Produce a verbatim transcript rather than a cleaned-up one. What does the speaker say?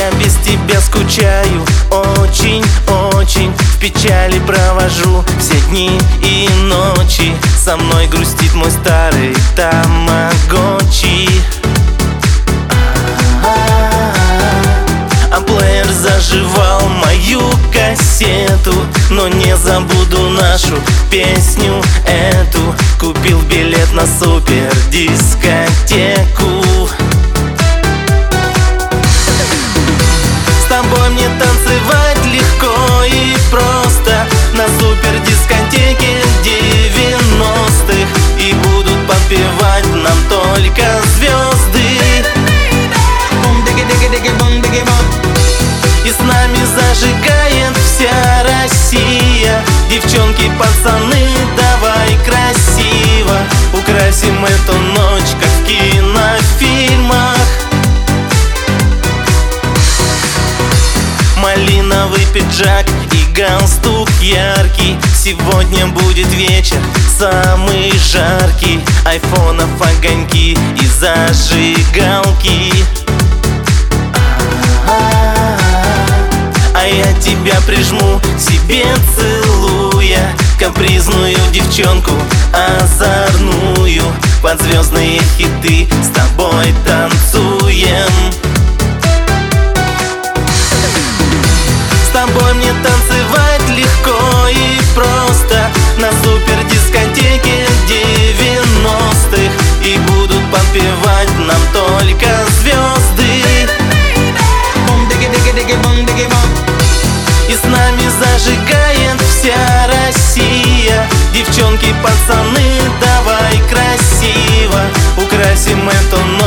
Я без тебя скучаю очень-очень, в печали провожу все дни и ночи. Со мной грустит мой старый тамагочи. А плеер заживал мою кассету, но не забуду нашу песню эту. Купил билет на супер дискотеку. С тобой мне танцевать легко и просто на супер дискотеке девяностых. И будут подпевать нам только звезды. И с нами зажигает вся Россия. Девчонки, пацаны, давай красиво украсим эту ночь, как в кинофильмах. Малиновый пиджак и галстук яркий. Сегодня будет вечер самый жаркий. Айфонов огоньки и зажигалки. А я тебя прижму себе целуя, капризную девчонку озорную. Под звездные хиты с тобой танцуем. С тобой мне танцевать легко и просто на супер дискотеке девяностых. И будут подпевать нам только звезды. И с нами зажигает вся Россия. Девчонки, пацаны, давай красиво украсим эту ночь.